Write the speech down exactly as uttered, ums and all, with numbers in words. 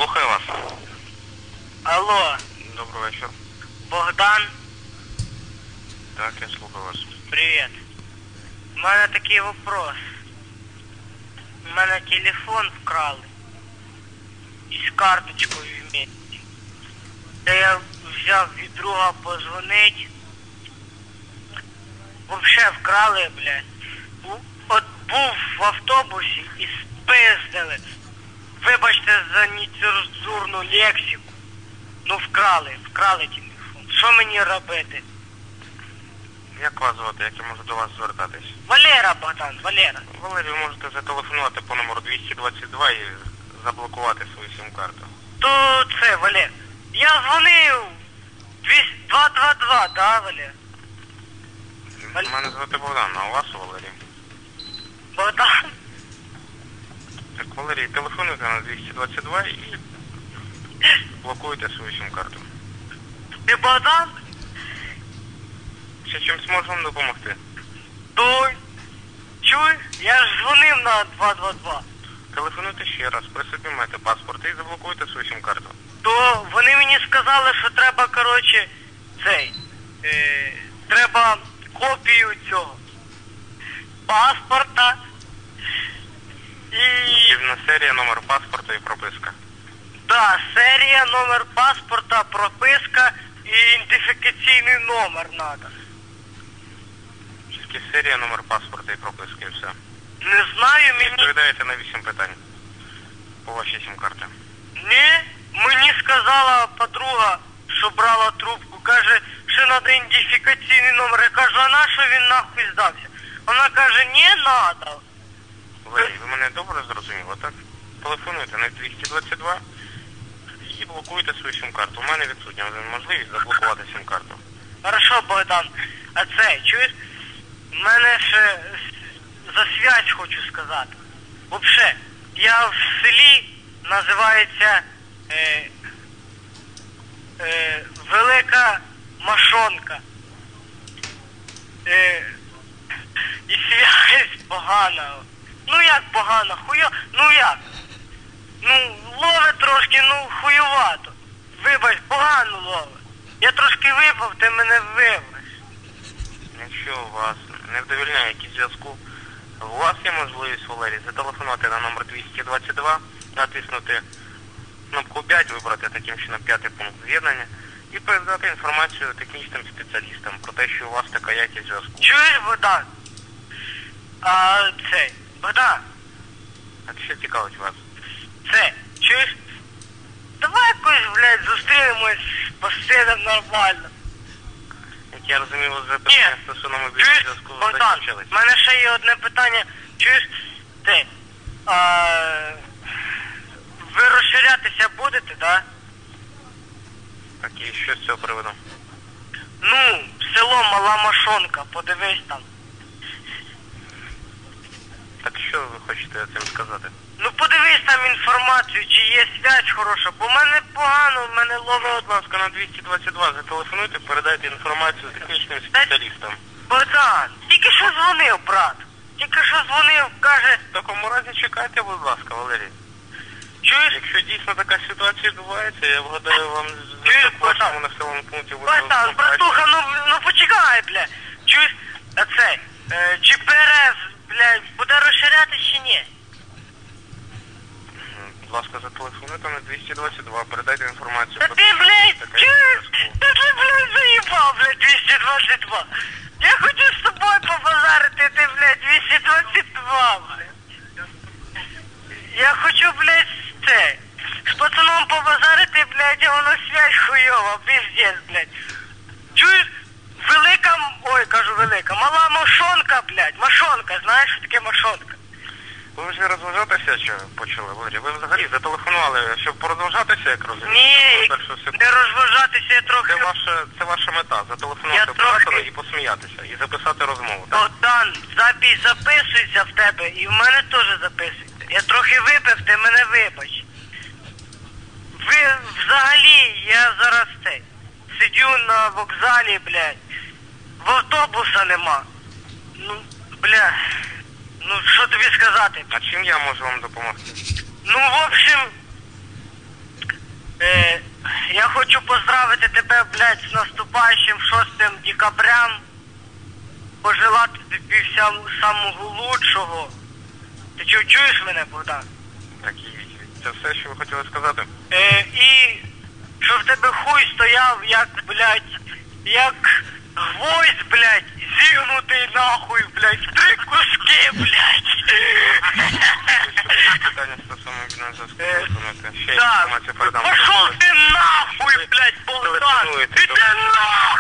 Слухаю вас. Алло. Добрый вечер. Богдан. Так, я слухаю вас. Привет. У мене такий вопрос. У мене телефон вкрали. Із карточкою вместе. Та я взяв від друга позвонить. Вообще вкрали, блядь. От був в автобусі і спиздили. Вибачте за нецензурну лексику. Ну вкрали, вкрали телефон. Що мені робити? Як вас звати? Як я можу до вас звертатись? Валера, Богдан, Валера. Валерій, ви можете зателефонувати по номеру двісті двадцять два і заблокувати свою сим-карту. То це, Валер. Я дзвонив двісті двадцять два, да, Валер? Валер. Мене звати Богдан, а у вас Валерій? Богдан. Так, Валерій, телефонуйте на двісті двадцять два і блокуйте свою сим-карту. Ти Богдан? Ще чимось можу вам допомогти? Той. Чуй, я ж дзвонив на два два два. Телефонуйте ще раз, при собі маєте паспорт і заблокуйте свою сим-карту. То вони мені сказали, що треба, коротше, цей, е, треба копію цього паспорта і... Потрібна серія, номер паспорта і прописка. Да, серія, номер паспорта, прописка і ідентифікаційний номер надо. Тільки серія, номер паспорта і прописка і все. Не знаю, мені... Відповідаєте на вісім питань по вашій сим-карті. Ні, мені сказала подруга, що брала трубку, каже, що треба ідентифікаційний номер. Я кажу, а на що він нахуй здався? Вона каже, не надо. Валерій, ви мене добре зрозуміли, так? Телефонуйте на двісті двадцять два і блокуйте свою сим-карту. У мене відсутня можливість заблокувати сим-карту. Хорошо, Богдан. А це, чуєш? У мене ще за связь хочу сказати. Вообще, я в селі, називається е, е, Велика Машонка. Е, і связь погана. Ну як погана? Хуйо... Ну як? Ну, ловить трошки, ну хуювато. Вибач, погано ловить. Я трошки випав, ти мене вивез. Якщо у вас не вдовільняє якийсь зв'язку, у вас є можливість, Валерій, зателефонувати на номер двісті двадцять два, натиснути кнопку п'ять, вибрати таким чином п'ятий пункт з'єднання і передати інформацію технічним спеціалістам про те, що у вас така якість зв'язку. Чуєш, Богдан? А цей, Богдан, А що цікавить вас? це, чуєш? Давай якось, блядь, зустрінемось, посидимо нормально. Як я розумію, ви вже питання стосовно мобільного Чуєш, зв'язку Богдан, закінчились. в мене ще є одне питання. Чуєш, ти, а, ви розширятися будете, да? Так, і що з цього приводу? Ну, село Мала Машонка, подивись там. Так що ви хочете цим сказати? Ну подивись там інформацію, чи є связь хороша, бо в мене погано, в мене ловить... Будь ласка, на двісті двадцять два зателефонуйте, передайте інформацію технічним спеціалістам. Богдан, тільки що дзвонив, брат. Тільки що дзвонив, каже... В такому разі чекайте, будь ласка, Валерій. Чуєш? Якщо дійсно така ситуація відбувається, я вгадаю вам Чуєш, в вашому Богдан? населеному пункті буде... Богдан, братуха, ну, ну почекай, бля. Чуєш? А це, е, Джі Пі Ар Ес, блядь, буде розширяти чи ні? Будь ласка, зателефонуйте на двісті двадцять два, передайте інформацію. Та про ти, те, що блядь, така чуєш? зв'язку. Та ти, блядь, заїбав, блядь, двісті двадцять два. Я хочу з тобою побазарити, ти, блядь, двісті двадцять два, блядь. Я хочу, блядь, це, з пацаном побазарити, блядь, а воно связь хуйова, пиздец, блядь. Чуєш? Велика, м- ой, кажу велика, мала Машонка, блядь, Машонка, знаєш, що таке Машонка? Ви вже розважатися чи почали, Валерій? Ви взагалі зателефонували, щоб порозважатися, як розумію? Ні, Першу секунду. не розважатися, я трохи... Це ваша, це ваша мета, Я зателефонувати трохи- оператора і посміятися, і записати розмову, так? Богдан, запись записується в тебе, і в мене теж записується. Я трохи випив, ти мене вибач. Ви взагалі, я зараз цей, сидю на вокзалі, блядь, в автобуса нема. Ну, бля, ну що тобі сказати? А чим я можу вам допомогти? Ну, в общем, Я хочу поздравити тебе, блядь, з наступаючим шостим декабрям. Пожелати тобі всям самого лучшого. Ти чув, чуєш мене, Богдан? Так і це все, що ви хотіли сказати? Е, і що в тебе хуй стояв, як, блядь, як гвоздь, блядь, зігнутий нахуй, блядь, в три куски, блядь. Питання стосовно мобільного зв'язку. Ще Так, інформацію передам. пошов ти нахуй, блядь, Богдан! Телефонуєте, Іди нахуй!